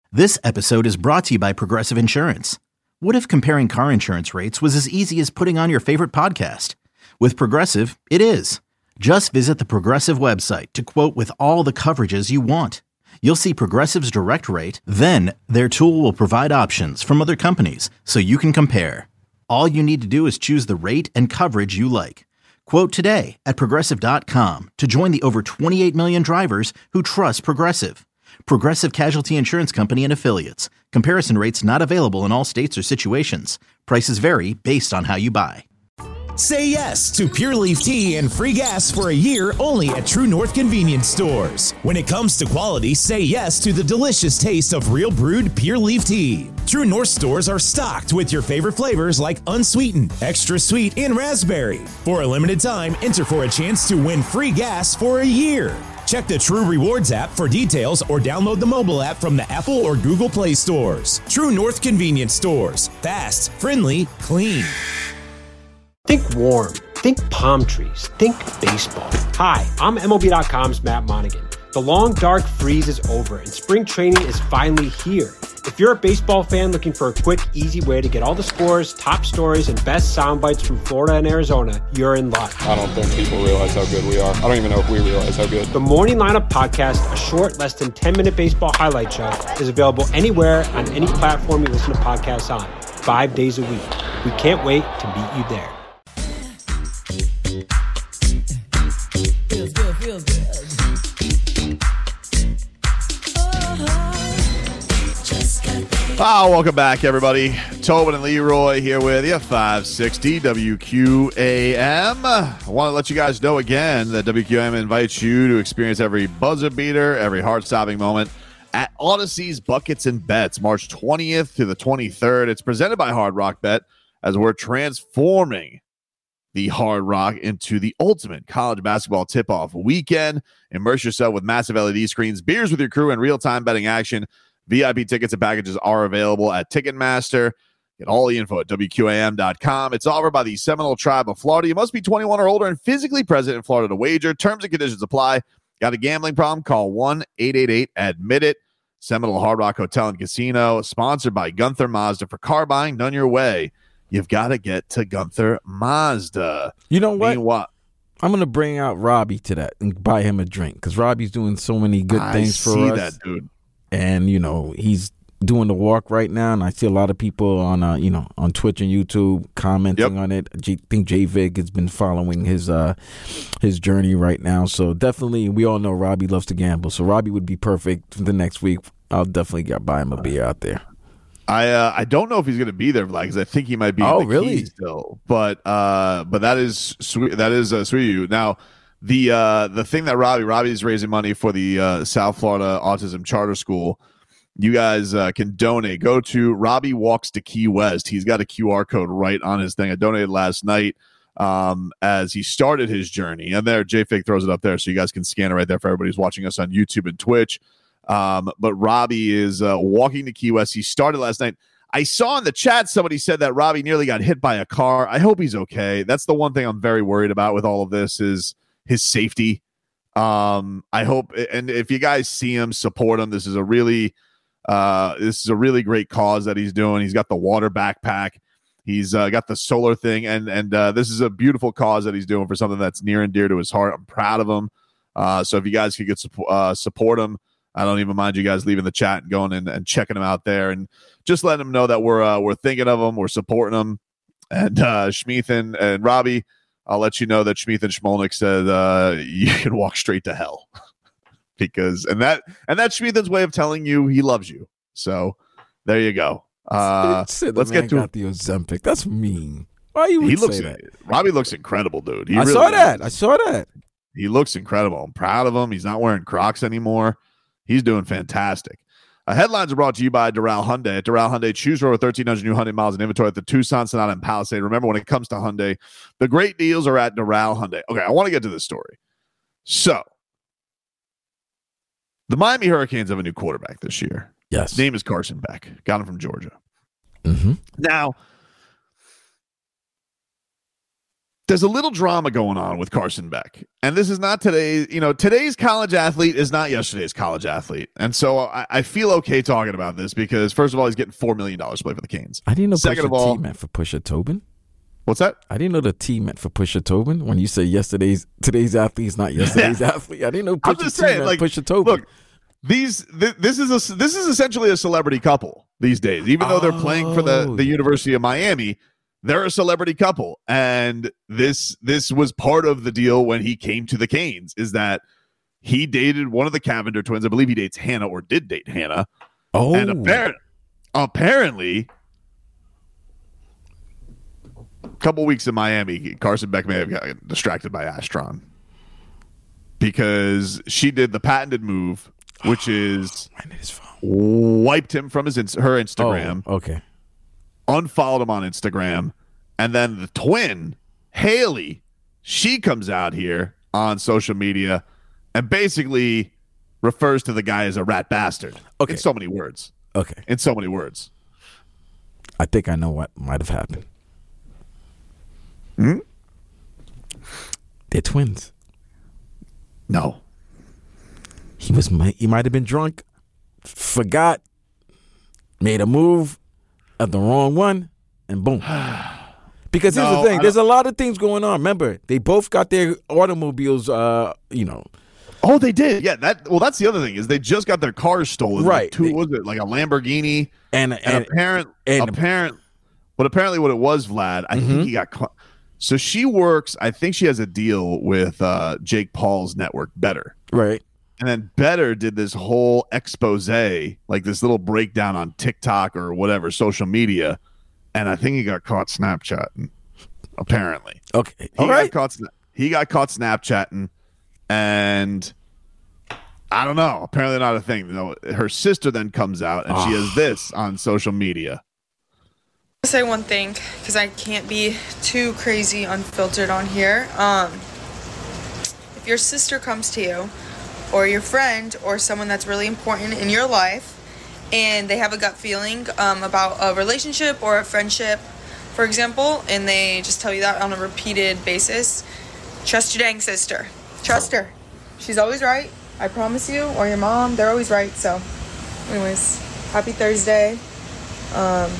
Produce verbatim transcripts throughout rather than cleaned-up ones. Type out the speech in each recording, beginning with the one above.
This episode is brought to you by Progressive Insurance. What if comparing car insurance rates was as easy as putting on your favorite podcast? With Progressive, it is. Just visit the Progressive website to quote with all the coverages you want. You'll see Progressive's direct rate, then their tool will provide options from other companies so you can compare. All you need to do is choose the rate and coverage you like. Quote today at progressive dot com to join the over twenty-eight million drivers who trust Progressive. Progressive Casualty Insurance Company and Affiliates. Comparison rates not available in all states or situations. Prices vary based on how you buy. Say yes to Pure Leaf Tea and free gas for a year only at True North Convenience Stores. When it comes to quality, say yes to the delicious taste of real brewed Pure Leaf Tea. True North stores are stocked with your favorite flavors like unsweetened, extra sweet, and raspberry. For a limited time, enter for a chance to win free gas for a year. Check the True Rewards app for details or download the mobile app from the Apple or Google Play stores. True North Convenience Stores. Fast, friendly, clean. Think warm. Think palm trees. Think baseball. Hi, I'm M L B dot com's Matt Monaghan. The long, dark freeze is over, and spring training is finally here. If you're a baseball fan looking for a quick, easy way to get all the scores, top stories, and best sound bites from Florida and Arizona, you're in luck. I don't think people realize how good we are. I don't even know if we realize how good. The Morning Lineup Podcast, a short, less than ten-minute baseball highlight show, is available anywhere on any platform you listen to podcasts on, five days a week. We can't wait to meet you there. Feels good, feels good. Oh, welcome back, everybody. Tobin and Leroy here with you, five sixty W Q A M. I want to let you guys know again that W Q A M invites you to experience every buzzer beater, every heart-stopping moment at Odyssey's Buckets and Bets, March twentieth to the twenty-third. It's presented by Hard Rock Bet as we're transforming the Hard Rock into the ultimate college basketball tip-off weekend. Immerse yourself with massive L E D screens, beers with your crew, and real-time betting action. V I P tickets and packages are available at Ticketmaster. Get all the info at W Q A M dot com. It's offered by the Seminole Tribe of Florida. You must be twenty-one or older and physically present in Florida to wager. Terms and conditions apply. Got a gambling problem? Call one eight eight eight admit it. Seminole Hard Rock Hotel and Casino, sponsored by Gunther Mazda. For car buying done your way, you've got to get to Gunther Mazda. You know what? Meanwhile, I'm going to bring out Robbie to that and buy him a drink because Robbie's doing so many good I things for see us. that, dude. And, you know, he's doing the walk right now, and I see a lot of people on, uh, you know, on Twitch and YouTube commenting Yep. on it. I think J Vig has been following his uh, his journey right now. So definitely, we all know Robbie loves to gamble. So Robbie would be perfect for the next week. I'll definitely get buy him a beer out there. I uh, I don't know if he's going to be there, like, because I think he might be. Oh, in the really? Keys still, but uh, but that is sweet. That is uh, sweet of you. Now, the uh, the thing that Robbie Robbie's raising money for the uh, South Florida Autism Charter School. You guys uh, can donate. Go to Robbie Walks to Key West. He's got a Q R code right on his thing. I donated last night um, as he started his journey. And there, J-Fig throws it up there so you guys can scan it right there for everybody who's watching us on YouTube and Twitch. Um, but Robbie is uh, walking to Key West. He started last night. I saw in the chat somebody said that Robbie nearly got hit by a car. I hope he's okay. That's the one thing I'm very worried about with all of this is his safety. Um, I hope, and if you guys see him, support him. This is a really... Uh, this is a really great cause that he's doing. He's got the water backpack. He's uh, got the solar thing, and and uh, this is a beautiful cause that he's doing for something that's near and dear to his heart. I'm proud of him. Uh, so if you guys could get uh, support him, I don't even mind you guys leaving the chat and going in and checking him out there, and just letting him know that we're uh, we're thinking of him, we're supporting him. And uh, Schmeeth and, and Robbie, I'll let you know that Schmeeth and Schmolnick said uh, you can walk straight to hell. Because and that and that's Schmeethan's way of telling you he loves you. So there you go. Uh, Said the let's man get to got the Ozempic. That's mean. Why you would he say looks that? Robbie looks incredible, dude. He I really saw that. does. I saw that. He looks incredible. I'm proud of him. He's not wearing Crocs anymore. He's doing fantastic. Uh, headlines are brought to you by Doral Hyundai. At Doral Hyundai, choose over thirteen hundred new Hyundai miles in inventory at the Tucson, Sonata, and Palisade. Remember, when it comes to Hyundai, the great deals are at Doral Hyundai. Okay, I want to get to this story. So, the Miami Hurricanes have a new quarterback this year. Yes. His name is Carson Beck. Got him from Georgia. Mm-hmm. Now, there's a little drama going on with Carson Beck. And this is not today, you know, today's college athlete is not yesterday's college athlete. And so I, I feel okay talking about this because, first of all, he's getting four million dollars to play for the Canes. I didn't know Second Pusha of all, T meant for Pusha Tobin. What's that? I didn't know the T meant for Pusha Tobin. When you say yesterday's, today's athlete is not yesterday's athlete. I didn't know Pusha I'm just T saying, meant like, Pusha Tobin. Look, these th- this is a this is essentially a celebrity couple these days. Even though they're playing for the, the University of Miami, they're a celebrity couple. And this this was part of the deal when he came to the Canes, is that he dated one of the Cavender twins. I believe he dates Hannah or did date Hannah. Oh, and apparent, apparently, a couple weeks in Miami, Carson Beck may have gotten distracted by Astron because she did the patented move, which is wiped him from his her Instagram. Oh, okay. Unfollowed him on Instagram, and then the twin Haley, she comes out here on social media and basically refers to the guy as a rat bastard. Okay. In so many words. Okay. In so many words. I think I know what might have happened. Hmm? They're twins. No. He was he might have been drunk, forgot, made a move at the wrong one, and boom. Because here's No, the thing: I there's a lot of things going on. Remember, they both got their automobiles. Uh, you know. Oh, they did. Yeah. That. Well, that's the other thing is they just got their cars stolen. Right. Like two, They- was it like a Lamborghini And and, and, apparent and- apparent. But apparently, what it was, Vlad, I Mhm. think he got caught. So she works. I think she has a deal with uh, Jake Paul's network, Better. right. And then Better did this whole expose, like this little breakdown on TikTok or whatever social media, and I think he got caught Snapchatting. Apparently, Okay. he All got right. caught. sna- He got caught Snapchatting, and I don't know. Apparently, not a thing. You know, her sister then comes out and she has this on social media. I'll say one thing because I can't be too crazy unfiltered on here. Um, if your sister comes to you, or your friend, or someone that's really important in your life, and they have a gut feeling um, about a relationship or a friendship, for example, and they just tell you that on a repeated basis, trust your dang sister. Trust her. She's always right. I promise you. Or your mom. They're always right. So, anyways, happy Thursday. Um,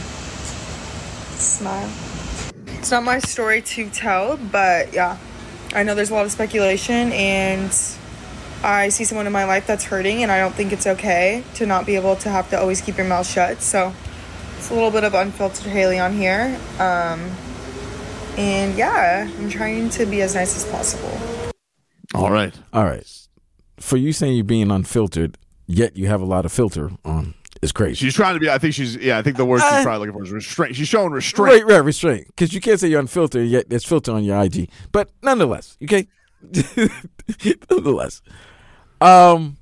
smile. It's not my story to tell, but yeah, I know there's a lot of speculation, and I see someone in my life that's hurting, and I don't think it's okay to not be able to have to always keep your mouth shut. So it's a little bit of unfiltered Haley on here. Um, and yeah, I'm trying to be as nice as possible. All right. All right. For you saying you're being unfiltered, yet you have a lot of filter on, is crazy. She's trying to be. I think she's. Yeah, I think the word she's Uh, probably looking for is restraint. She's showing restraint. Right, right, restraint. Because you can't say you're unfiltered, yet there's filter on your I G. But nonetheless, okay? nonetheless. Um,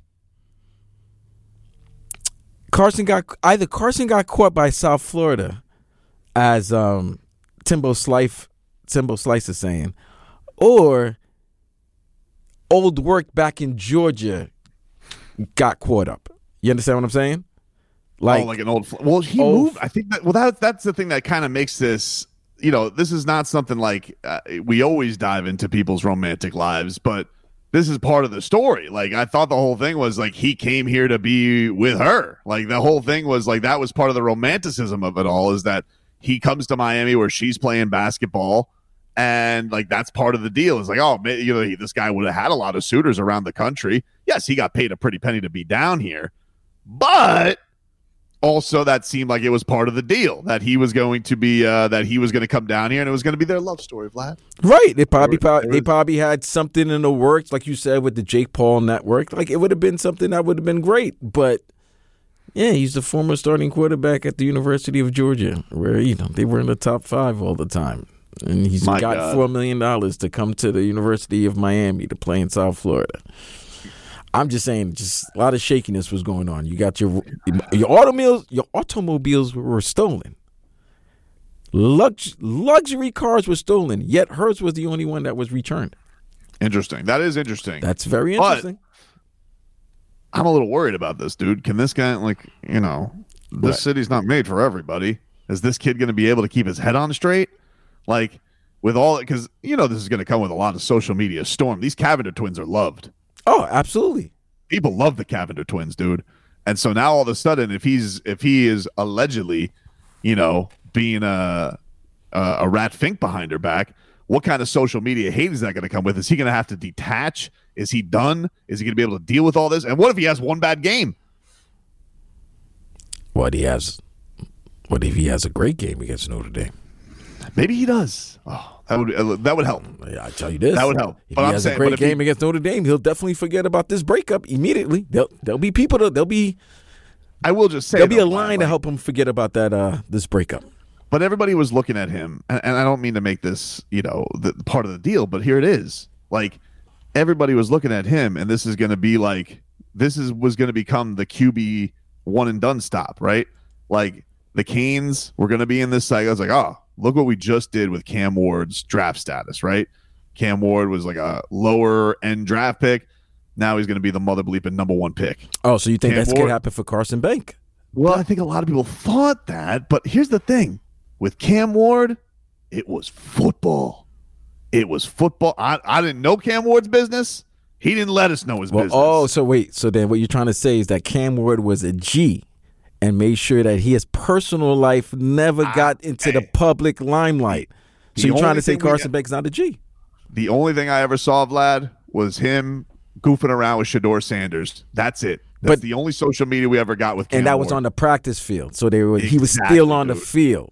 Carson got either Carson got caught by South Florida, as um Timbo Slice Timbo Slice is saying, or old work back in Georgia got caught up. You understand what I'm saying? Like, oh, like an old. Fl- well, he old- moved. I think that. Well, that that's the thing that kind of makes this. You know, this is not something like uh, we always dive into people's romantic lives, but this is part of the story. Like, I thought the whole thing was like he came here to be with her. Like, the whole thing was like that was part of the romanticism of it all, is that he comes to Miami where she's playing basketball, and like that's part of the deal. It's like, oh, man, you know, he, this guy would have had a lot of suitors around the country. Yes, he got paid a pretty penny to be down here, but also that seemed like it was part of the deal that he was going to be uh, that he was going to come down here and it was going to be their love story, Vlad. right? They probably There was- prob- they probably had something in the works, like you said, with the Jake Paul network. Like, it would have been something that would have been great. But yeah, he's the former starting quarterback at the University of Georgia, where you know they were in the top five all the time, and he's My got God. four million dollars to come to the University of Miami to play in South Florida. I'm just saying, just a lot of shakiness was going on. You got your your automobiles, your automobiles were stolen. Lux, luxury cars were stolen, yet hers was the only one that was returned. Interesting. That is interesting. That's very But- interesting. I'm a little worried about this, dude. Can this guy, like, you know, this What? city's not made for everybody. Is this kid going to be able to keep his head on straight? Like, with all because you know this is going to come with a lot of social media storm. These Cavender twins are loved. Oh, absolutely. People love the Cavender twins, dude. And so now all of a sudden, if he's if he is allegedly, you know, being a a, a rat fink behind her back, what kind of social media hate is that going to come with? Is he going to have to detach? Is he done? Is he going to be able to deal with all this? And what if he has one bad game? What he has? What if he has a great game against Notre Dame? Maybe he does. Oh, that would uh, that would help. Yeah, I tell you this, that would help. If but he I'm has saying, a great but game he, against Notre Dame, he'll definitely forget about this breakup immediately. There'll there'll be people to there'll be. I will just say there'll be though, a line like, to help him forget about that uh, this breakup. But everybody was looking at him, and, and I don't mean to make this, you know, the part of the deal, but here it is. Like everybody was looking at him, and this is going to be like this is was going to become the Q B one and done stop, right? Like the Canes were going to be in this cycle. I was like, oh, look what we just did with Cam Ward's draft status, right? Cam Ward was like a lower end draft pick. Now he's going to be the mother bleeping number one pick. Oh, so you think Cam that's Ward, going to happen for Carson Bank? Well, I think a lot of people thought that, but here's the thing. With Cam Ward, it was football. It was football. I, I didn't know Cam Ward's business. He didn't let us know his well, business. Oh, so wait. So then what you're trying to say is that Cam Ward was a G and made sure that his personal life never ah, got into hey. the public limelight. So you're trying to say Carson Bank's not a G? The only thing I ever saw, Vlad, was him goofing around with Shedeur Sanders. That's it. That's but, the only social media we ever got with Cam And that Ward. was on the practice field. So they were, exactly, he was still on dude. the field.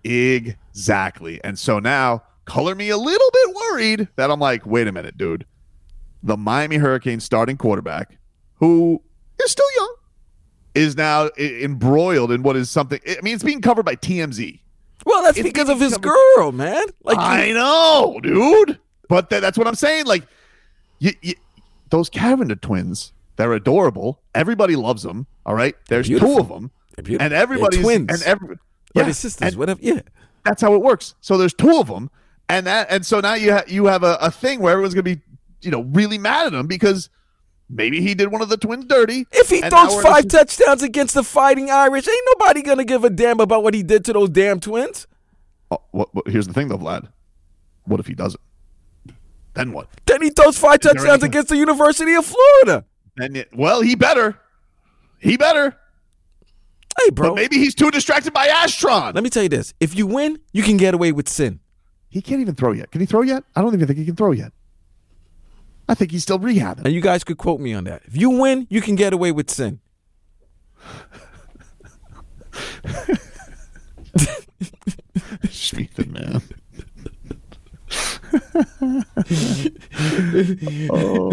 Exactly. And so now, color me a little bit worried that I'm like, wait a minute, dude. The Miami Hurricanes starting quarterback, who is still young, is now embroiled in what is something. I mean, it's being covered by T M Z. Well, that's it's because of his covered, girl, man. Like I know, dude. But th- that's what I'm saying. Like, you, you, those Cavender twins, they're adorable. Everybody loves them. All right, there's two of them, and everybody's twins. and every yeah, yeah, sisters, whatever. Yeah, that's how it works. So there's two of them, and that and so now you ha- you have a, a thing where everyone's gonna be, you know, really mad at him because maybe he did one of the twins dirty. If he throws five this- touchdowns against the Fighting Irish, ain't nobody gonna give a damn about what he did to those damn twins. Oh, what, what, here's the thing, though, Vlad. What if he doesn't? Then what? Then he throws five Is touchdowns against the University of Florida. Then it, well, he better. He better. Hey, bro. But maybe he's too distracted by Astron. Let me tell you this. If you win, you can get away with sin. He can't even throw yet. Can he throw yet? I don't even think he can throw yet. I think he's still rehabbing. And you guys could quote me on that. If you win, you can get away with sin. Schmeathan, man. oh.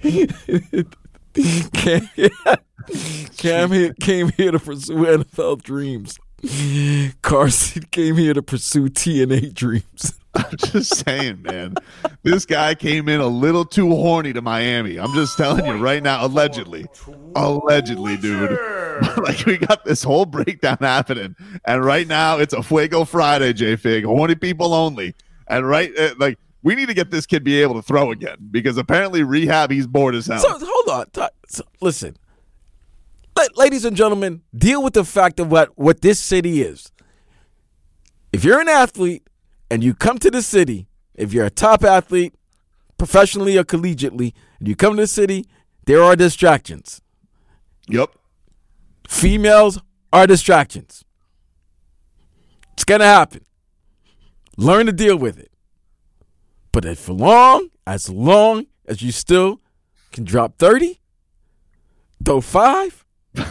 Cam, Cam here, came here to pursue N F L dreams. Carson came here to pursue T N A dreams. I'm just saying, man. This guy came in a little too horny to Miami. I'm just telling you right now, allegedly. Allegedly, dude. Like, we got this whole breakdown happening. And right now, it's a Fuego Friday, J-Fig. Horny people only. And right, uh, like, we need to get this kid be able to throw again. Because apparently, rehab, he's bored as hell. So, hold on. So, listen. Ladies and gentlemen, deal with the fact of what, what this city is. If you're an athlete and you come to the city, if you're a top athlete, professionally or collegiately, and you come to the city, there are distractions. Yep. Females are distractions. It's going to happen. Learn to deal with it. But as long, as long as you still can drop thirty, throw five,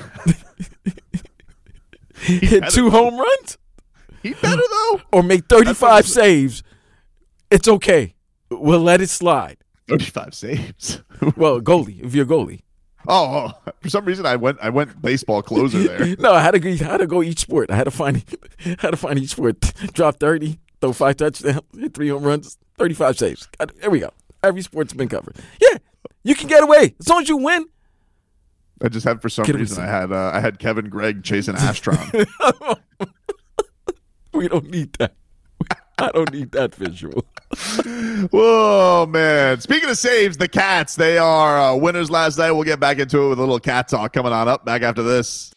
hit two home runs, he better though, or make thirty-five saves, it's okay. We'll let it slide. thirty-five saves. Well, goalie, if you're a goalie. Oh, oh, for some reason I went I went baseball closer there. No, I had to go, I had to go each sport. I had to find I had to find each sport. Drop thirty, throw five touchdowns, hit three home runs, thirty-five saves. There we go. Every sport's been covered. Yeah, you can get away as long as you win. I just had for some Get reason I had uh, I had Kevin Gregg chasing Astron. We don't need that. I don't need that visual. Whoa, man. Speaking of saves, the Cats, they are uh, winners last night. We'll get back into it with a little cat talk coming on up. Back after this.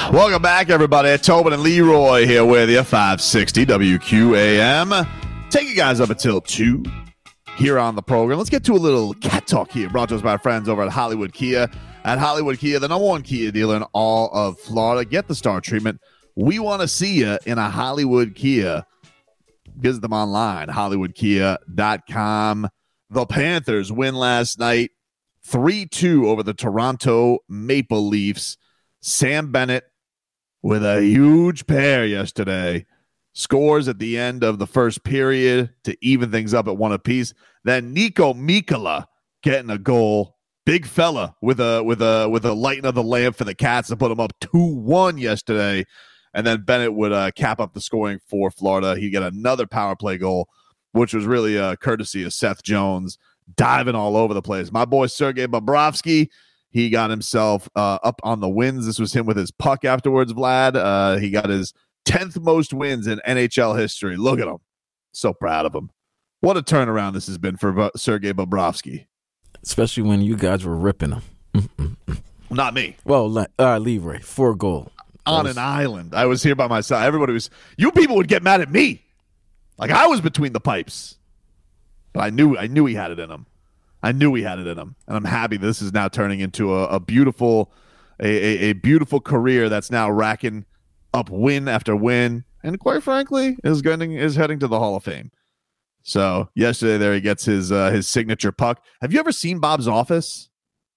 Welcome back, everybody. Tobin and Leroy here with you, five sixty W Q A M. Take you guys up until two here on the program. Let's get to a little cat talk here, brought to us by our friends over at Hollywood Kia. At Hollywood Kia, the number one Kia dealer in all of Florida. Get the star treatment. We want to see you in a Hollywood Kia. Visit them online, hollywood kia dot com. The Panthers win last night, three two over the Toronto Maple Leafs. Sam Bennett with a huge pair yesterday. Scores at the end of the first period to even things up at one apiece. Then Nico Mikkola getting a goal. Big fella with a with a with a lighting of the lamp for the Cats to put them up two one yesterday. And then Bennett would uh, cap up the scoring for Florida. He got another power play goal, which was really a courtesy of Seth Jones diving all over the place. My boy Sergei Bobrovsky, he got himself uh, up on the wins. This was him with his puck afterwards, Vlad. Uh, he got his tenth most wins in N H L history. Look at him. So proud of him. What a turnaround this has been for Bo- Sergei Bobrovsky. Especially when you guys were ripping him. Mm-mm-mm. Not me. Well, uh, Leroy, four goal. On was... an island. I was here by myself. Everybody was, you people would get mad at me. Like I was between the pipes. But I knew I knew he had it in him. I knew he had it in him. And I'm happy this is now turning into a, a beautiful, a, a, a beautiful career that's now racking up win after win. And quite frankly, is getting is heading to the Hall of Fame. So yesterday there he gets his uh, his signature puck. Have you ever seen Bob's office?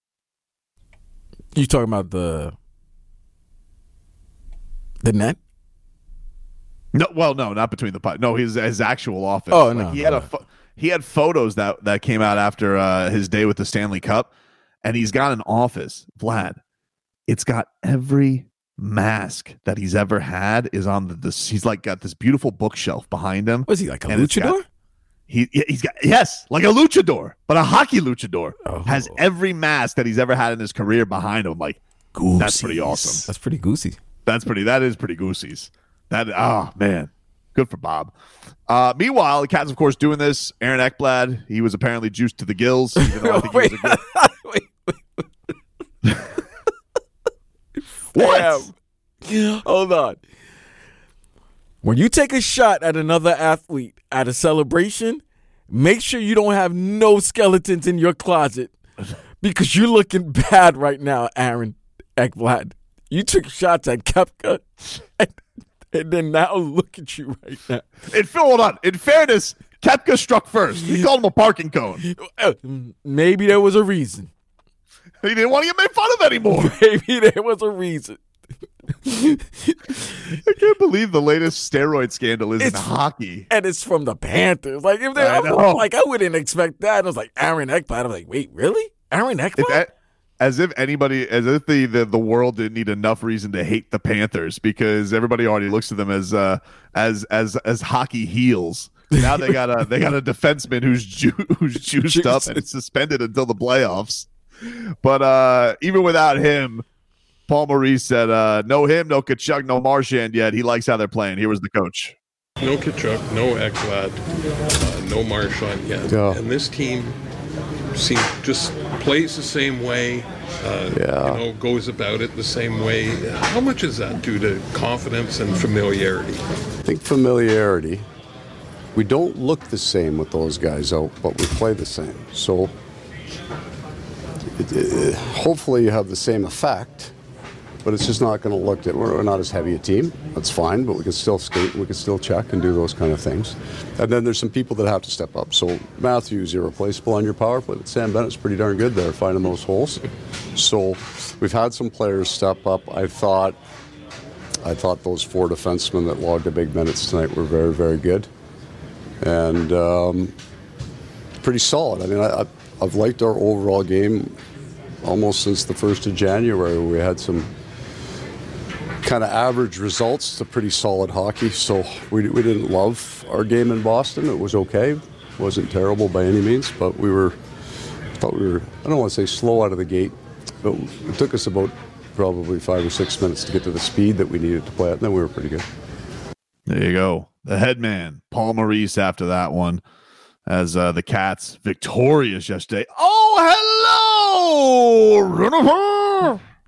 You talking about the the net? No, well, no, not between the puck. No, his his actual office. Oh like no, he had no. a fo- he had photos that that came out after uh, his day with the Stanley Cup, and he's got an office, Vlad. It's got every mask that he's ever had is on the this. He's like got this beautiful bookshelf behind him. Was he like a and it's luchador? got- He he's got yes, like a luchador, but a hockey luchador. Oh. Has every mask that he's ever had in his career behind him. Like, Goosies. That's pretty awesome. That's pretty goosey. That's pretty. That is pretty goosies. That oh man, good for Bob. Uh, meanwhile, the Cats, of course, doing this. Aaron Ekblad, he was apparently juiced to the gills. Even though I think wait, he was a good... wait, wait. What? Damn. Hold on. When you take a shot at another athlete at a celebration, make sure you don't have no skeletons in your closet because you're looking bad right now, Aaron Ekblad. You took shots at Koepka, and, and then now look at you right now. In, hold on. In fairness, Koepka struck first. He called him a parking cone. Maybe there was a reason. He didn't want to get made fun of anymore. Maybe there was a reason. I can't believe the latest steroid scandal is It's- in hockey. And it's from the Panthers. Like if they, I know. like I wouldn't expect that. I was like Aaron Ekblad. I'm like, wait, really? Aaron Ekblad? If that- as if anybody, as if the, the the world didn't need enough reason to hate the Panthers because everybody already looks at them as uh as as as hockey heels. Now they got a they got a defenseman who's ju- who's juiced up and suspended until the playoffs. But uh, even without him, Paul Maurice said, uh, no him, no Kachuk, no Marchand yet. He likes how they're playing. Here was the coach. No Kachuk, no Ekblad, uh, no Marchand yet. Yeah. And this team seems just plays the same way, uh, Yeah. you know, goes about it the same way. How much is that due to confidence and familiarity? I think familiarity. We don't look the same with those guys out, but we play the same. So it, it, hopefully you have the same effect, but it's just not going to look that we're not as heavy a team. That's fine, but we can still skate, we can still check and do those kind of things. And then there's some people that have to step up. So Matthew's irreplaceable on your power play, but Sam Bennett's pretty darn good there finding those holes. So we've had some players step up. I thought, I thought those four defensemen that logged the big minutes tonight were very, very good. And um, pretty solid. I mean, I, I've liked our overall game almost since the first of January. We had some kind of average results to pretty solid hockey. So we, we didn't love our game in Boston. It was okay. It wasn't terrible by any means, but we were, I thought we were, I don't want to say slow out of the gate, but it took us about probably five or six minutes to get to the speed that we needed to play at, and then we were pretty good. There you go. The head man, Paul Maurice, after that one, as uh, the Cats victorious yesterday. Oh, hello, Rennifer!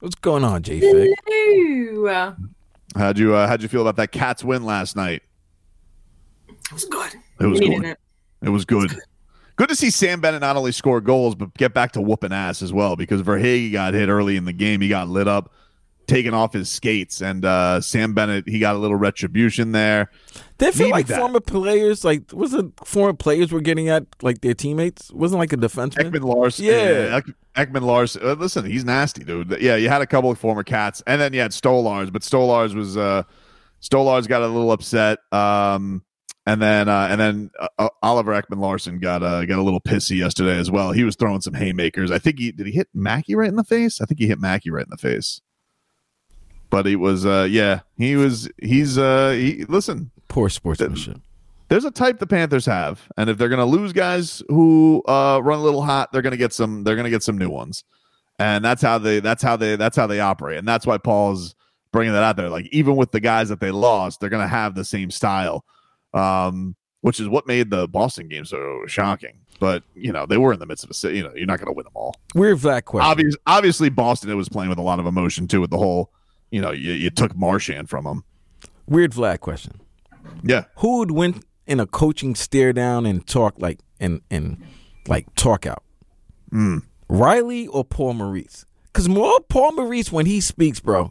What's going on, J Fig? Hello. How'd you uh, how'd you feel about that Cats win last night? It was good. It was We good. needed it. It was good. Good. Good to see Sam Bennett not only score goals but get back to whooping ass as well, because Verhaeghe got hit early in the game. He got lit up, taken off his skates, and uh, Sam Bennett, he got a little retribution there. Did it feel Needed like that. former players, like, was it former players were getting at, like, their teammates? Wasn't like a defenseman? Ekman Larson. Yeah. Ek- Ekman Larson. Uh, listen, he's nasty, dude. Yeah, you had a couple of former Cats, and then you had Stolars, but Stolars was uh, Stolars got a little upset, um, and then uh, and then uh, Oliver Ekman Larson got uh, got a little pissy yesterday as well. He was throwing some haymakers. I think he did. He hit Mackey right in the face. I think he hit Mackey right in the face. But he was, uh, yeah, he was. He's uh, he, listen. Poor sportsmanship. There's a type the Panthers have, and if they're going to lose guys who uh, run a little hot, they're going to get some. They're going to get some new ones, and that's how they. That's how they. That's how they operate, and that's why Paul's bringing that out there. Like, even with the guys that they lost, they're going to have the same style, um, which is what made the Boston game so shocking. But you know, they were in the midst of a. You know, you're not going to win them all. Weird Vlad question. Obvious, obviously, Boston it was playing with a lot of emotion too, with the whole. You know, you, you took Marchand from them. Weird Vlad question. Yeah. Who would win in a coaching stare down and talk like and and like talk out? Mm. Riley or Paul Maurice? Because more Paul Maurice, when he speaks, bro,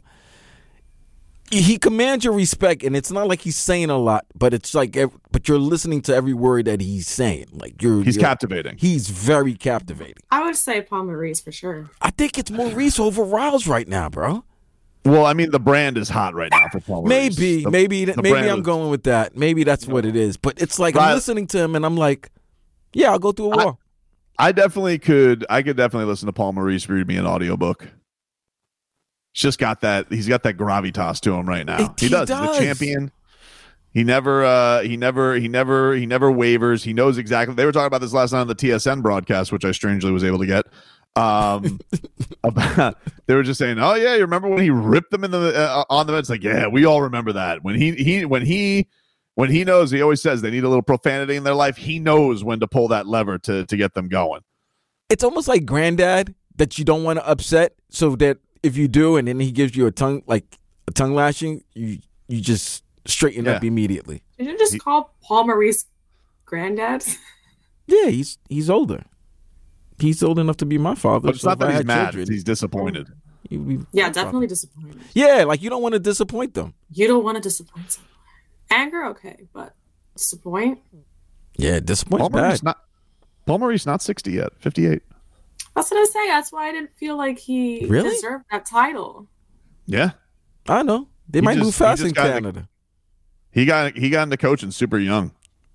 he commands your respect, and it's not like he's saying a lot, but it's like, but you're listening to every word that he's saying. Like you're, he's you're, captivating. He's very captivating. I would say Paul Maurice for sure. I think it's Maurice over Riles right now, bro. Well, I mean, the brand is hot right now for Paul Maurice. Maybe, the, maybe, the maybe I'm is, going with that. Maybe that's what it is. But it's like Right. I'm listening to him, and I'm like, yeah, I'll go through a war. I, I definitely could. I could definitely listen to Paul Maurice read me an audiobook. He's just got that. He's got that gravitas to him right now. It- he, he does. does. He's a champion. He never. Uh, he never. He never. He never wavers. He knows exactly. They were talking about this last night on the T S N broadcast, which I strangely was able to get. Um, about they were just saying, "Oh yeah, you remember when he ripped them in the uh, on the bench?" It's like, yeah, we all remember that. When he he when he when he knows, he always says they need a little profanity in their life. He knows when to pull that lever to to get them going. It's almost like granddad that you don't want to upset, so that if you do, and then he gives you a tongue like a tongue lashing, you you just straighten Yeah. up immediately. Did you just He- call Paul Maurice granddad? Yeah, he's he's older. He's old enough to be my father. But it's so not if that I he's had mad; children, he's disappointed. he'd be Yeah, my father. definitely disappointed. Yeah, like you don't want to disappoint them. You don't want to disappoint someone. Anger, okay, but disappoint? Yeah, Paul disappoint's Maurice bad. not Paul Maurice not sixty yet, fifty-eight. That's what I say. That's why I didn't feel like he Really? deserved that title. Yeah, I know they He might just- move he fast just in got the- Canada. he got he got into coaching super young.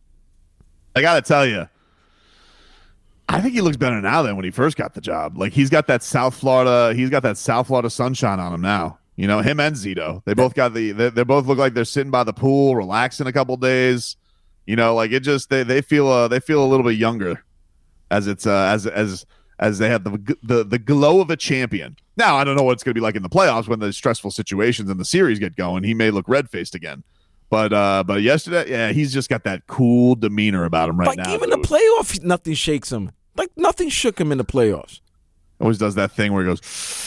I got to tell you, I think he looks better now than when he first got the job. Like he's got that South Florida, he's got that South Florida sunshine on him now. You know, him and Zito, they both got the, they, they both look like they're sitting by the pool, relaxing a couple days. You know, like it just they they feel uh, they feel a little bit younger as it's uh, as as as they have the the the glow of a champion. Now I don't know what it's going to be like in the playoffs when the stressful situations in the series get going. He may look red faced again. But uh, but yesterday, yeah, he's just got that cool demeanor about him right Like now. even dude. the playoffs, nothing shakes him. Like nothing shook him in the playoffs. Always does that thing where he goes.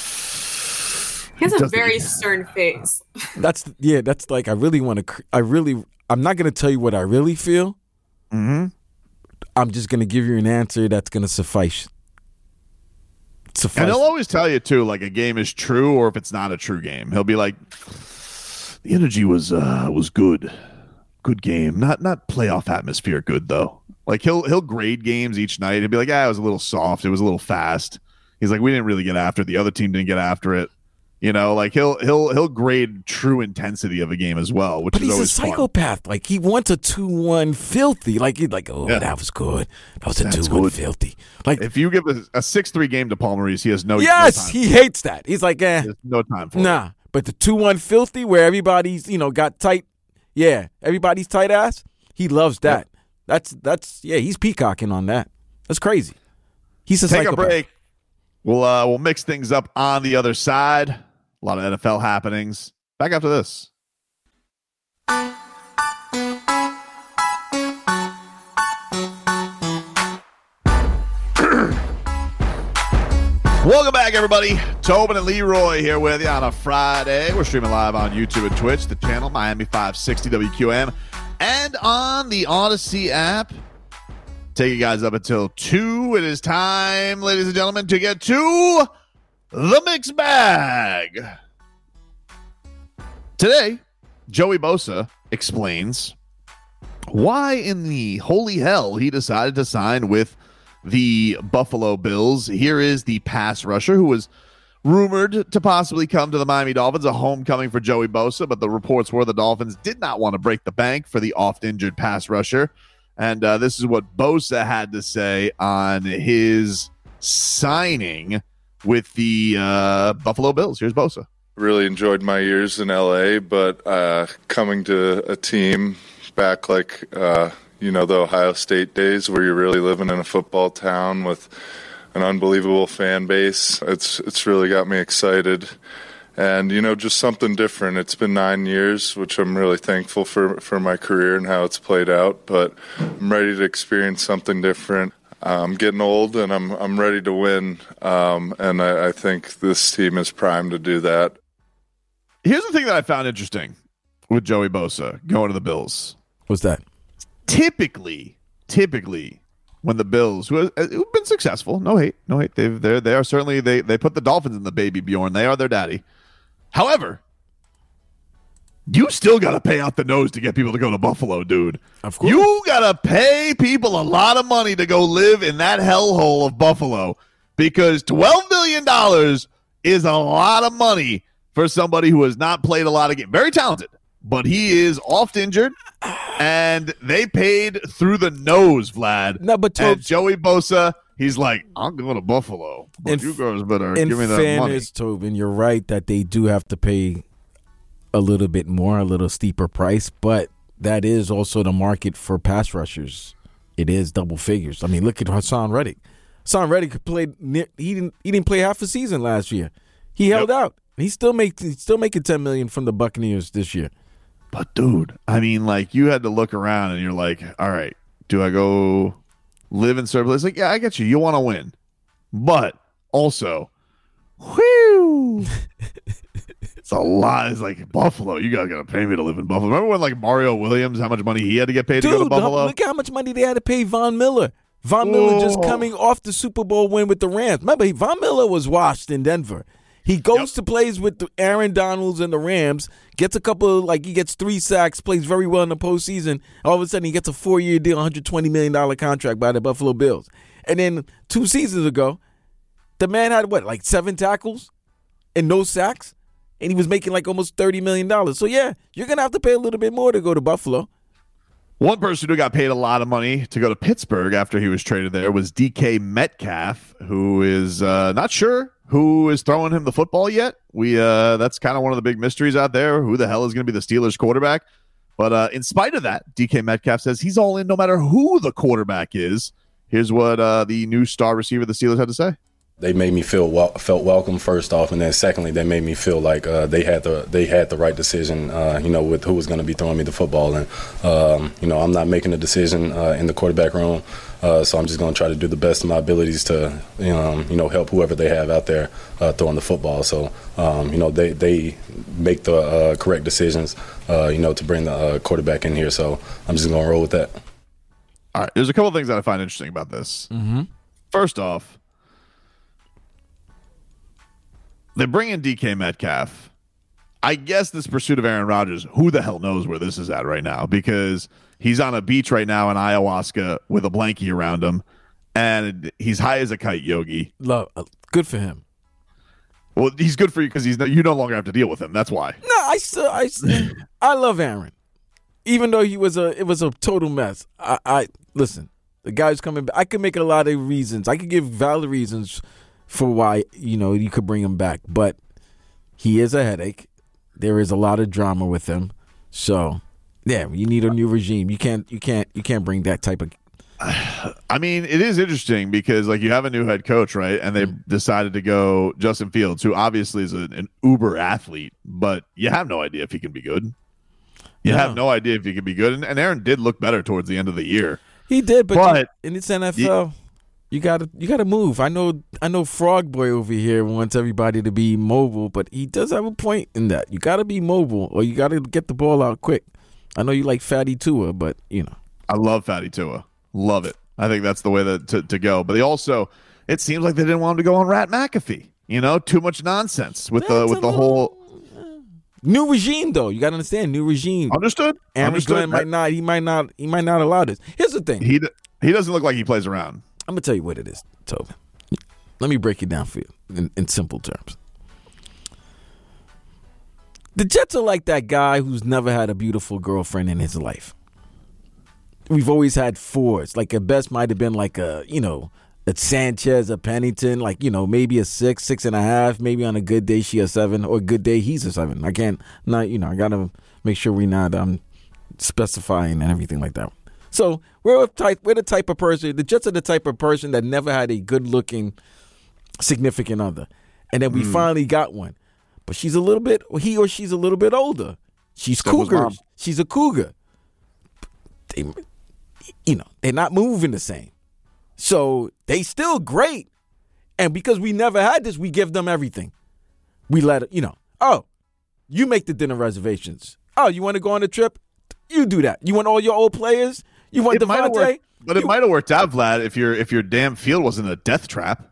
He has a Doesn't- very stern face. That's yeah. That's like I really want to. I really. I'm not gonna tell you what I really feel. Mm-hmm. I'm just gonna give you an answer that's gonna suffice. Suffice. And he'll always tell you too, like a game is true or if it's not a true game. He'll be like, the energy was uh was good, good game. Not not playoff atmosphere good though. Like he'll he'll grade games each night. He'll be like, ah, it was a little soft. It was a little fast. He's like, we didn't really get after it. The other team didn't get after it. You know, like he'll he'll he'll grade true intensity of a game as well, which But is he's a always fun. psychopath. Like he wants a two one filthy. Like he's like, oh, Yeah. that was good. That was a That's two one good. filthy. Like If you give a, a six three game to Paul Maurice, he has no yes, no time. he hates that. He's like, eh, He has no time for it. nah. But the two one filthy where everybody's you know got tight. Yeah, everybody's tight ass. He loves that. That's that's yeah. He's peacocking on that. That's crazy. He's a Take psychopath. a break. We'll uh, we'll mix things up on the other side. A lot of N F L happenings. Back after this. Welcome back, everybody. Tobin and Leroy here with you on a Friday. We're streaming live on YouTube and Twitch, the channel Miami five sixty W Q M, and on the Odyssey app. Take you guys up until two. It is time, ladies and gentlemen, to get to the mixed bag. Today, Joey Bosa explains why in the holy hell he decided to sign with the Buffalo Bills. Here is the pass rusher who was rumored to possibly come to the Miami Dolphins, a homecoming for Joey Bosa, but the reports were the Dolphins did not want to break the bank for the oft-injured pass rusher. And uh, this is what Bosa had to say on his signing with the uh, Buffalo Bills. Here's Bosa. Really enjoyed my years in L A, but uh, coming to a team back like uh, – you know, the Ohio State days where you're really living in a football town with an unbelievable fan base. It's it's really got me excited. And, you know, just something different. It's been nine years, which I'm really thankful for, for my career and how it's played out. But I'm ready to experience something different. I'm getting old, and I'm I'm ready to win. Um, and I, I think this team is primed to do that. Here's the thing that I found interesting with Joey Bosa going to the Bills. What's that? Typically, typically, when the Bills, who have, who've been successful, no hate, no hate, they've they're they are certainly they they put the Dolphins in the baby Bjorn. They are their daddy. However, you still got to pay out the nose to get people to go to Buffalo, dude. Of course, you got to pay people a lot of money to go live in that hellhole of Buffalo because twelve million dollars is a lot of money for somebody who has not played a lot of games. Very talented, but he is oft injured. And they paid through the nose, Vlad. No, but and Joey Bosa, he's like, I'm going to Buffalo. But in, you girls better in give me that fairness, money. Tobin, you're right that they do have to pay a little bit more, a little steeper price, but that is also the market for pass rushers. It is double figures. I mean, look at Hassan Reddick. Hassan Reddick played. He didn't. He didn't play half a season last year. He held yep. out. He's still making. He's still making ten million from the Buccaneers this year. But, dude, I mean, like, you had to look around and you're like, all right, do I go live in certain place? Like, yeah, I get you. You want to win. But also, whew, it's a lot. It's like Buffalo. You guys got to pay me to live in Buffalo. Remember when, like, Mario Williams, how much money he had to get paid dude, to go to Buffalo? Look how much money they had to pay Von Miller. Von Whoa. Miller just coming off the Super Bowl win with the Rams. Remember, Von Miller was washed in Denver. He goes yep. to plays with the Aaron Donalds and the Rams, gets a couple of, like, he gets three sacks, plays very well in the postseason. All of a sudden, he gets a four-year deal, one hundred twenty million dollars contract by the Buffalo Bills. And then two seasons ago, the man had, what, like seven tackles and no sacks? And he was making, like, almost thirty million dollars. So, yeah, you're going to have to pay a little bit more to go to Buffalo. One person who got paid a lot of money to go to Pittsburgh after he was traded there was D K Metcalf, who is uh, not sure who is throwing him the football yet. We uh, that's kind of one of the big mysteries out there. Who the hell is going to be the Steelers quarterback? But uh, in spite of that, D K Metcalf says he's all in no matter who the quarterback is. Here's what uh, the new star receiver the Steelers had to say. They made me feel wel- felt welcome first off, and then secondly, they made me feel like uh, they had the they had the right decision, uh, you know, with who was going to be throwing me the football. And um, you know, I'm not making a decision uh, in the quarterback room, uh, so I'm just going to try to do the best of my abilities to, you know, you know, help whoever they have out there uh, throwing the football. So um, you know, they they make the uh, correct decisions, uh, you know, to bring the uh, quarterback in here. So I'm just going to roll with that. All right, there's a couple of things that I find interesting about this. Mm-hmm. First off, they bring in D K Metcalf. I guess this pursuit of Aaron Rodgers, who the hell knows where this is at right now, because he's on a beach right now in ayahuasca with a blankie around him, and he's high as a kite, Yogi. Love, good for him. Well, he's good for you because he's no, you no longer have to deal with him. That's why. No, I still, I, still, I love Aaron, even though he was a, it was a total mess. I, I listen, the guy's coming back. I could make a lot of reasons. I could give valid reasons for why, you know, you could bring him back, but he is a headache. There is a lot of drama with him, so yeah, you need a new regime. You can't, you can't, you can't bring that type of. I mean, it is interesting because, like, you have a new head coach, right? And they mm. decided to go Justin Fields, who obviously is a, an uber athlete, but you have no idea if he can be good. You no. have no idea if he can be good, and, and Aaron did look better towards the end of the year. He did, but, but in its N F L. You gotta you gotta move. I know I know Frog Boy over here wants everybody to be mobile, but he does have a point in that. You gotta be mobile or you gotta get the ball out quick. I know you like Fatty Tua, but you know. I love Fatty Tua. Love it. I think that's the way that to, to go. But they also it seems like they didn't want him to go on Rat McAfee. You know, too much nonsense with that's the with the whole new regime though. You gotta understand, new regime. Understood. Aaron Understood. Glenn might not he might not he might not allow this. Here's the thing. He he doesn't look like he plays around. I'm going to tell you what it is, Tobin. Let me break it down for you in, in simple terms. The Jets are like that guy who's never had a beautiful girlfriend in his life. We've always had fours. Like, at best might have been like a, you know, a Sanchez, a Pennington, like, you know, maybe a six, six and a half. Maybe on a good day she a seven, or a good day he's a seven. I can't, not, you know, I got to make sure we're not um, specifying and everything like that. So we're a type. We're the type of person. The Jets are the type of person that never had a good-looking significant other, and then we mm. finally got one. But she's a little bit. He or she's a little bit older. She's so cougar. She's a cougar. They, you know, they're not moving the same. So they still great, and because we never had this, we give them everything. We let it. You know. Oh, you make the dinner reservations. Oh, you want to go on a trip? You do that. You want all your old players? You want Devontae? But it you, might have worked out, Vlad, if your if your damn field wasn't a death trap.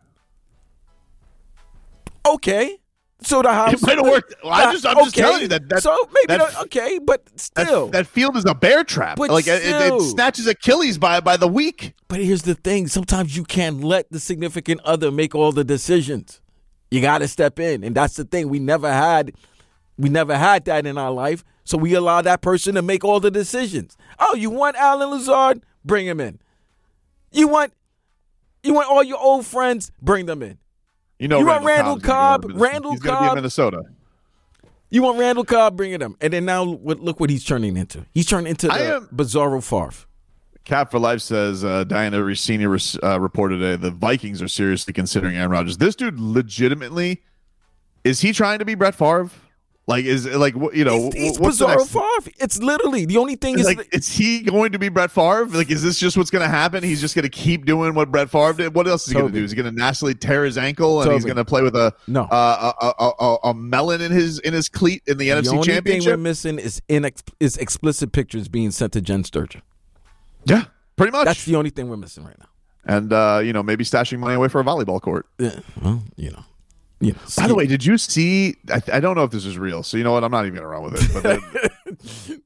Okay, so the house it might have worked. Well, I just I'm okay. just telling you that. that so maybe that, the, okay, but still, that, that field is a bear trap. But like it, it snatches Achilles by by the week. But here's the thing: sometimes you can't let the significant other make all the decisions. You got to step in, and that's the thing. We never had, we never had that in our life. So we allow that person to make all the decisions. Oh, you want Alan Lazard? Bring him in. You want you want all your old friends? Bring them in. You know, you Randall want Randall Cobb? Go Randall he's Cobb? He's going to be in Minnesota. You want Randall Cobb? Bring him. And then now, look what he's turning into. He's turning into the am, Bizarro Favre. Cap for Life says, uh, Diana Rossini uh, reported today, the Vikings are seriously considering Aaron Rodgers. This dude legitimately, is he trying to be Brett Favre? Like, is like, you know, it's, it's what's Bizarro Favre. It's literally the only thing is is like, is he going to be Brett Favre? Like, is this just what's going to happen? He's just going to keep doing what Brett Favre did. What else is he going to do? Is he going to nationally tear his ankle and Toby. he's going to play with a no uh, a, a, a, a melon in his in his cleat in the, the N F C Championship? The only thing we're missing is in is explicit pictures being sent to Jen Sturgeon. Yeah, pretty much. That's the only thing we're missing right now. And uh, you know, maybe stashing money away for a volleyball court. Yeah, well, you know. You know, By the way, did you see? I, I don't know if this is real, so you know what? I'm not even going to run with it. But then,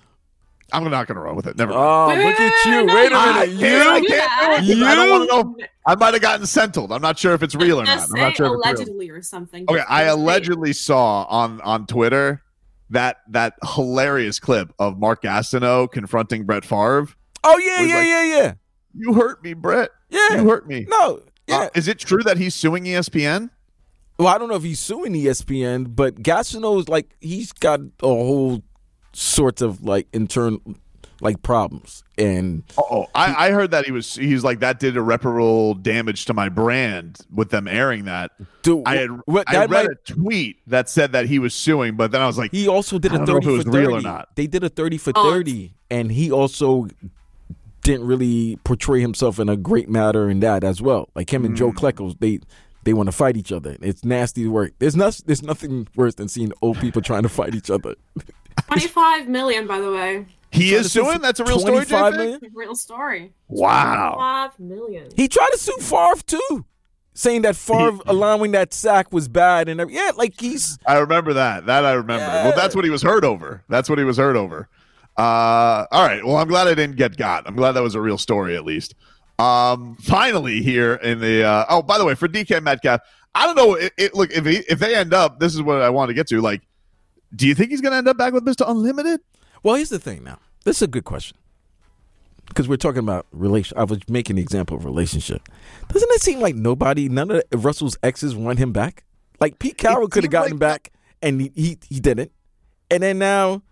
I'm not going to run with it. Never mind. Oh, wait, look at you! Wait a minute, I you, can't, I, can't you? I don't want to know. I might have gotten settled. I'm not sure if it's real or not. I'm not sure allegedly or something. Okay, I allegedly saw on on Twitter that that hilarious clip of Mark Gastineau confronting Brett Favre. Oh yeah, yeah, like, yeah, yeah. You hurt me, Brett. Yeah, you hurt me. No, yeah. Uh, is it true that he's suing E S P N? Well, I don't know if he's suing E S P N, but Gastineau is like, he's got a whole sorts of like internal like problems. And oh, I, I heard that he was he's like that did irreparable damage to my brand with them airing that. Dude, I had what, I read might, a tweet that said that he was suing, but then I was like, he also did a thirty for thirty. Real or not. They did a thirty for thirty, and he also didn't really portray himself in a great manner in that as well. Like him and mm. Joe Klecko, they. They want to fight each other. It's nasty work. There's not, there's nothing worse than seeing old people trying to fight each other. twenty-five million, by the way. He is suing? That's a real story, million? Real story. Wow. twenty-five million. He tried to sue Favre, too, saying that Favre allowing that sack was bad. And everything. Yeah, like he's... I remember that. That I remember. Yeah. Well, that's what he was hurt over. That's what he was hurt over. Uh, all right. Well, I'm glad I didn't get got. I'm glad that was a real story, at least. Um, finally here in the, uh, oh, by the way, for D K Metcalf, I don't know. It, it, look, if he, if they end up, this is what I want to get to. Like, do you think he's going to end up back with Mister Unlimited? Well, here's the thing now. This is a good question. Because we're talking about relation. I was making the example of relationship. Doesn't it seem like nobody, none of Russell's exes want him back? Like Pete Carroll could have gotten like, back and he, he, he didn't. And then now,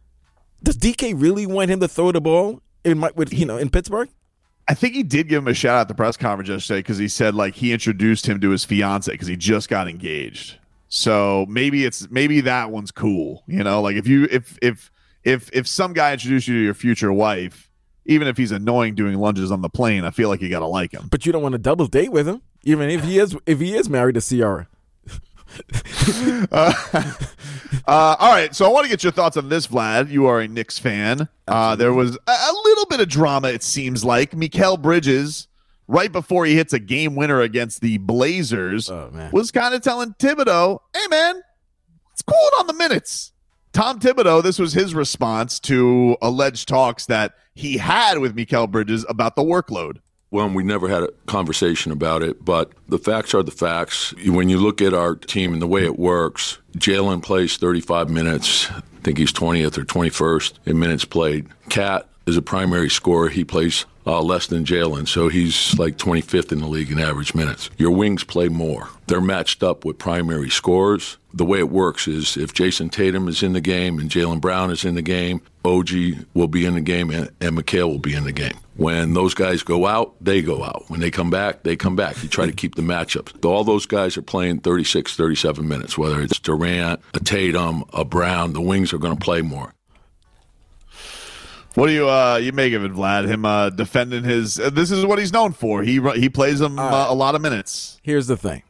does D K really want him to throw the ball in, with, you know, in Pittsburgh? I think he did give him a shout out at the press conference yesterday because he said like he introduced him to his fiance because he just got engaged. So maybe it's maybe that one's cool, you know. Like if you if if if if some guy introduced you to your future wife, even if he's annoying doing lunges on the plane, I feel like you got to like him. But you don't want to double date with him, even if he is if he is married to Ciara. uh, uh, all right, so I want to get your thoughts on this, Vlad. You are a Knicks fan. Uh, there was a, a little bit of drama, it seems like. Mikal Bridges, right before he hits a game winner against the Blazers, oh, man. was kind of telling Thibodeau, hey, man, let's cool it on the minutes. Tom Thibodeau, this was his response to alleged talks that he had with Mikal Bridges about the workload. Well, we never had a conversation about it, but the facts are the facts. When you look at our team and the way it works, Jalen plays thirty-five minutes. I think he's twentieth or twenty-first in minutes played. Cat is a primary scorer. He plays uh, less than Jalen, so he's like twenty-fifth in the league in average minutes. Your wings play more. They're matched up with primary scorers. The way it works is if Jason Tatum is in the game and Jaylen Brown is in the game, O G will be in the game and, and Mikal will be in the game. When those guys go out, they go out. When they come back, they come back. You try to keep the matchups. All those guys are playing thirty-six, thirty-seven minutes, whether it's Durant, a Tatum, a Brown. The wings are going to play more. What do you uh, you make of it, Vlad? Him uh, defending his uh, – this is what he's known for. He he plays them uh, a lot of minutes. Here's the thing.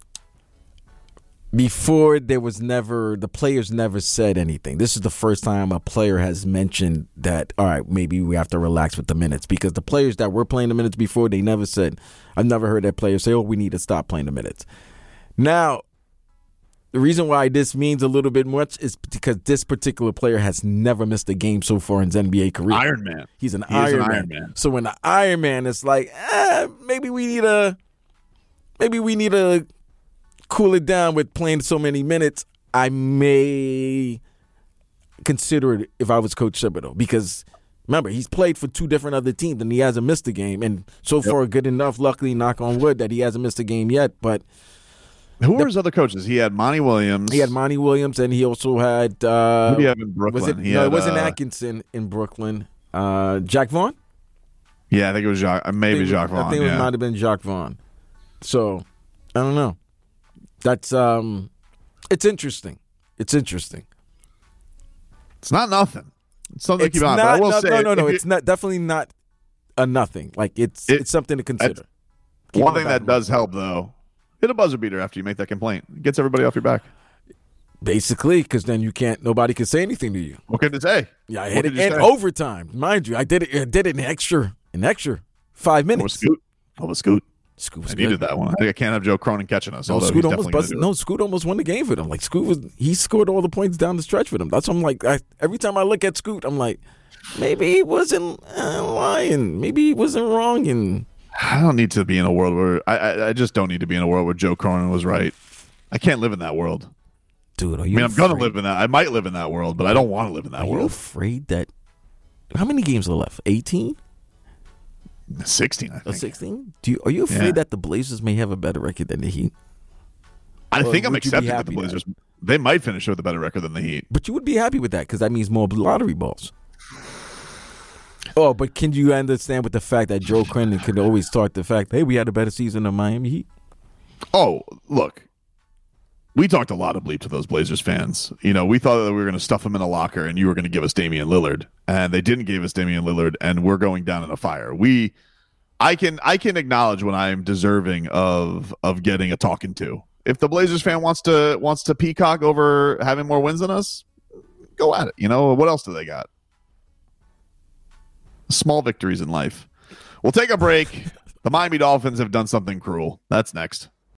Before, there was never – the players never said anything. This is the first time a player has mentioned that, all right, maybe we have to relax with the minutes, because the players that were playing the minutes before, they never said – I've never heard that player say, oh, we need to stop playing the minutes. Now, the reason why this means a little bit much is because this particular player has never missed a game so far in his N B A career. Iron Man. He's an, he Iron, an Man. Iron Man. So when the Iron Man is like, eh, maybe we need a – maybe we need a – cool it down with playing so many minutes, I may consider it if I was Coach Thibodeau, because remember, he's played for two different other teams and he hasn't missed a game, and so yep. far good enough, luckily, knock on wood, that he hasn't missed a game yet. But who were his other coaches? He had Monty Williams. He had Monty Williams, and he also had uh, who do you have in Brooklyn? Was it, he no, had, it wasn't uh, Atkinson in Brooklyn. Uh, Jacque Vaughn? Yeah, I think it was Jacque, maybe think, Jacque Vaughn. I think yeah. it might have been Jacque Vaughn. So I don't know. That's um, it's interesting. It's interesting. It's not nothing. It's something It's to keep on. not, But I will no, say, no, no, no. you, It's not definitely not a nothing. Like it's It- it's something to consider. Keep one on the thing back that of my does help, though, hit a buzzer beater after you make that complaint. It gets everybody off your back. Basically, because then you can't. Nobody can say anything to you. What can it say? Yeah, I What hit did it you in say? overtime, mind you. I did it. I did it in extra, an extra five What was minutes. Scoot? What was Scoot? Scoot was I needed good. that one. I think I can't have Joe Cronin catching us. No, although Scoot he's almost definitely gonna busted. do it. No, Scoot almost won the game for them. Like Scoot was, he scored all the points down the stretch for them. That's why I'm like, I, every time I look at Scoot, I'm like, maybe he wasn't uh, lying. Maybe he wasn't wrong. And I don't need to be in a world where I, I, I just don't need to be in a world where Joe Cronin was right. I can't live in that world. Dude, are I you? mean, I'm gonna afraid? live in that. I might live in that world, but I don't want to live in that Are you world. afraid that? How many games are left? eighteen? sixteen, I Or think. sixteen? Do you are you afraid Yeah. that the Blazers may have a better record than the Heat? I Or think I'm would you be accepting that happy the Blazers. They might finish with a better record than the Heat. But you would be happy with that because that means more lottery balls. Oh, but can you understand with the fact that Joe Cronin could always talk the fact, hey, we had a better season than Miami Heat? Oh, look. We talked a lot of bleep to those Blazers fans. You know, we thought that we were going to stuff them in a locker and you were going to give us Damian Lillard, and they didn't give us Damian Lillard, and we're going down in a fire. We, I can, I can acknowledge when I am deserving of of getting a talking to. If the Blazers fan wants to wants to peacock over having more wins than us, go at it. You know, what else do they got? Small victories in life. We'll take a break. The Miami Dolphins have done something cruel. That's next.